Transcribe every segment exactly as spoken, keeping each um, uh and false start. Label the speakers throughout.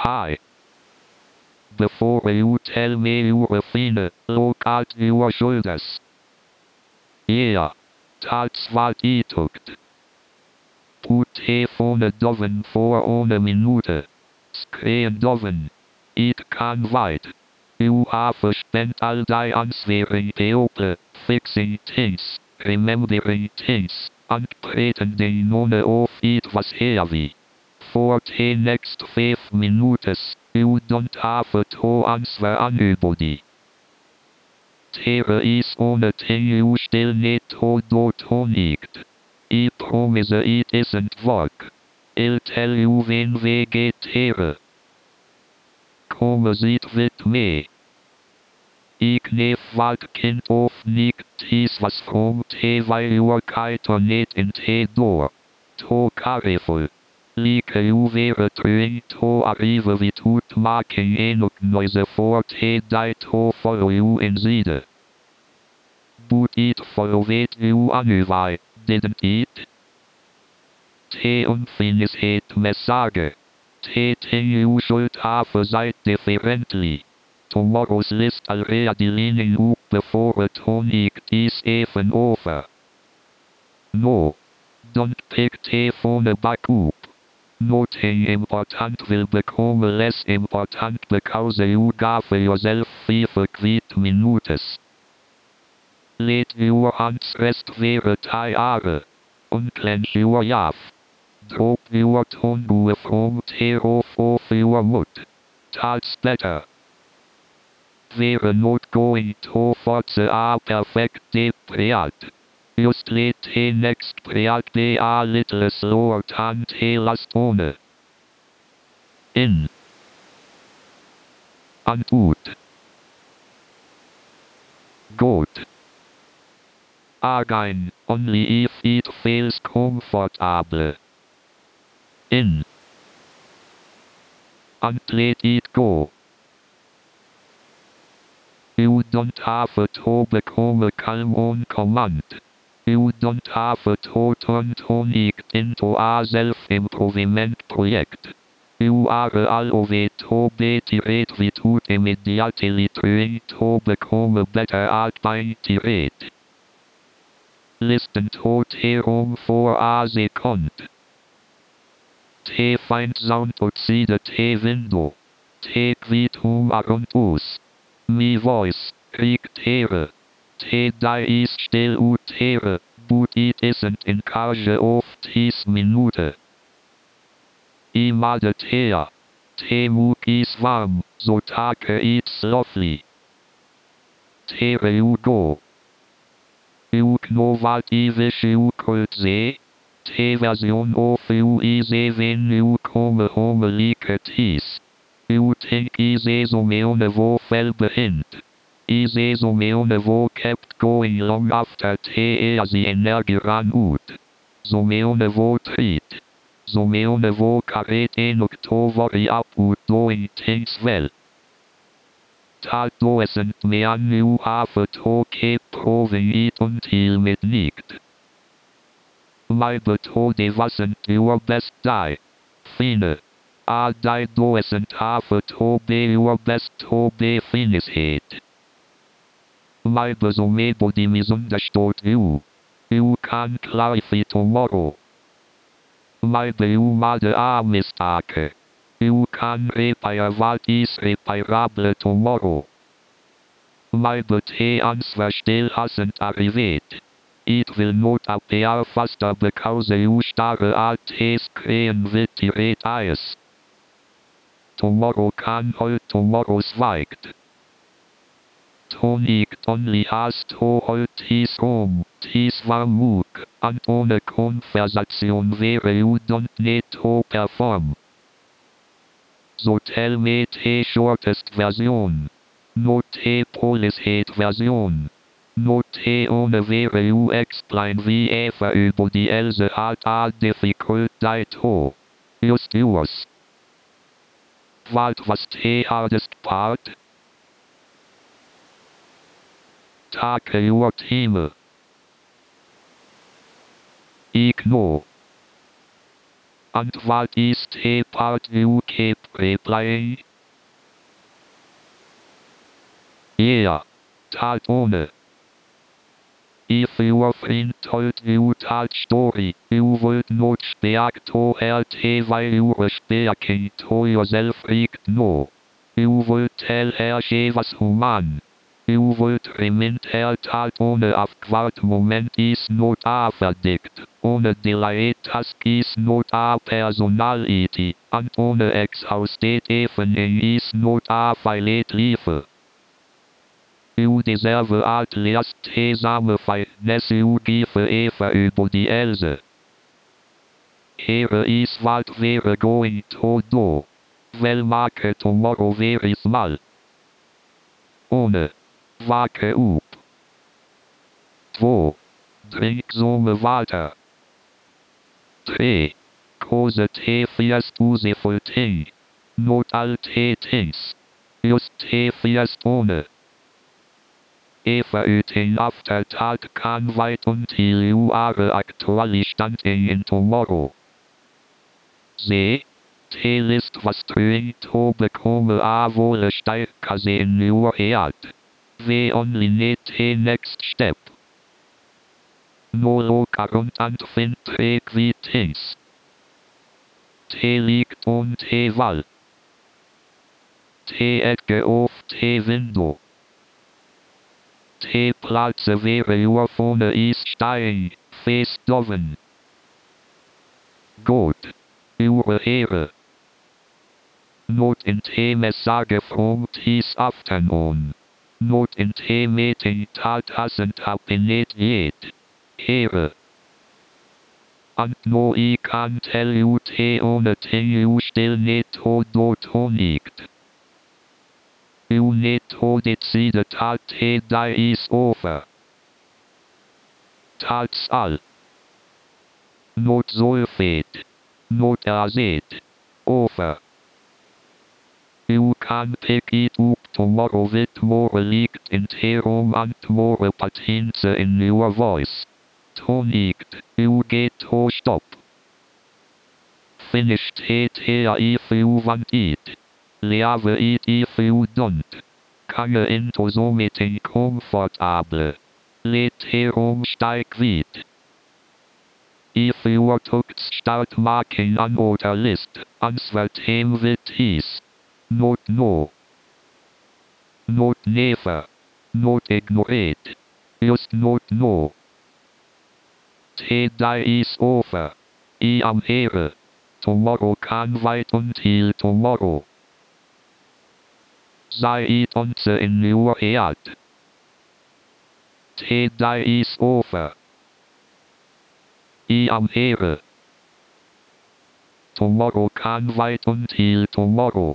Speaker 1: Hi. Before you tell me you're fine, look at your shoulders. Yeah, that's what it took. Put he phone doven for one minute. Screen doven. It can wait. You have spent all day answering people, fixing things, remembering things, and pretending none of it was heavy. For the next five minutes, you don't have to answer anybody. There is one thing you still need to do tonight. I promise it isn't work. I'll tell you when we get there. Come sit with me. Ik neef wat kind of niet is was from te weil your kite net in te door. To careful. Like you were trying to arrive without making enough noise for te die to follow you inside. But it followed you anyway, didn't it? Te unfinished message. Te thing you should have said differently. Tomorrow's list already leaning up before tonight is even over. No. Don't pick the phone back up. Nothing important will become less important because you gave yourself five quick minutes. Let your hands rest where they are. Unclench your jaw. Drop your tongue from the roof of your mouth. That's better. We're not going to force a perfect breath. Just let the next breath be a little slower than the last one. In. And out. Good. Again, only if it feels comfortable. In. And let it go. You don't have to become calm on command. You don't have to turn tonic into a self-improvement project. You are allowed to be tirade without immediately trying to become better at being tirade. Listen to the room for a second. The faint sound outside the window. The quiet room around us. My voice, Rick there. The day is still out there, but it isn't in charge of this minute. I made there. The mood is warm, so take it slowly. There you go. You know what I wish you could say? The version of you is when you come home like this. You think is zo meone wo fel begint. Is zo meone wo kept going long after the as the energie ran out. Zo meone wo treat. Zo meone wo carret in Oktober about doing things well. Dat doesn't mean you have to keep proving it until midnight. My method wasn't your best day. Fine. A day doesn't have to be your best to be finished. Maybe somebody misunderstood you. You can clarify tomorrow. Maybe you made a mistake. You can repair what is repairable tomorrow. Maybe the answer still hasn't arrived. It will not appear faster because you stare at the screen with the red eyes. Tomorrow can hold tomorrow's weight. Tonic only has to hold his home, his warm mood, and on a conversation where you don't need to perform. So tell me the shortest version. Not the polished version. Not the one where you explain why everybody else had a difficult day too. Just yours. What was the hardest part? Take your time. Ik know. And what is the part you kept replying. Yeah, tat ohne. If your friend told you that story, you would not speak to her while you were speaking to yourself right now. You would tell her she was human. You would remind her that ohne awkward moment is not a verdict, ohne delayed task is not a personality, and ohne exhausted evening is not a valid life. You deserve at least some fairness you give everybody else. Here is what we're going to do. We'll make tomorrow very small. one. Wake up. two. Drink some water. three. Cause the first useful thing. Not all things. Just the first one. Everything after that can wait until you are actually standing in tomorrow. The List was trying to become a whole stärker in your head. We only need the next step. No look around and find three key things. The liegt on the wall. The edge of the window. The Platz where your phone is staying, face down. Good. Your hair. Not in the message from this afternoon. Not in the meeting that hasn't happened yet. Here. And no, I can tell you the only thing you still need to do tonight. You need to decide that the day is over. That's all. Not so fate. Not as it. Over. You can pick it up tomorrow with more light in the room and more patience in your voice. Tonight, you get to stop. Finish the tea if you want it. Leave it if you don't. Come into the meeting comfortable. Let the room stay quiet. If your thoughts start making another list, answer them with ease. Not no. Not never. Not ignore it. Just not no. The day is over. I am here. Tomorrow can wait until tomorrow. Say it once in your head. The day is over. I am here. Tomorrow can wait until tomorrow.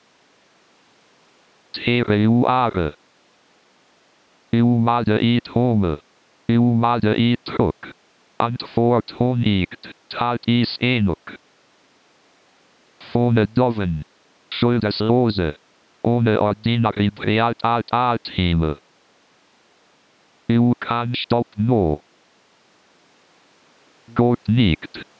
Speaker 1: Here you are. You made it home. You made it truck. And for tonight, that is enough. Von doven. Schuldeslose. Ohne ordinary Bread at Atem. You can stop now. Gut nicht.